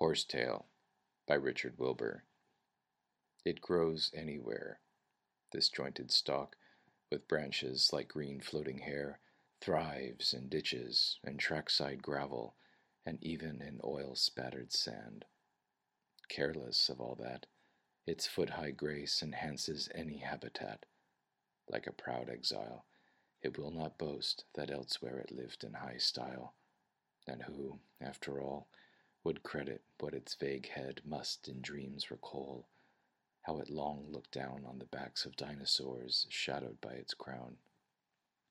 Horsetail by Richard Wilbur. It grows anywhere, this jointed stalk, with branches like green floating hair, thrives in ditches and trackside gravel, and even in oil-spattered sand. Careless of all that, its foot-high grace enhances any habitat. Like a proud exile, it will not boast that elsewhere it lived in high style. And who, after all, would credit what its vague head must in dreams recall, how it long looked down on the backs of dinosaurs shadowed by its crown,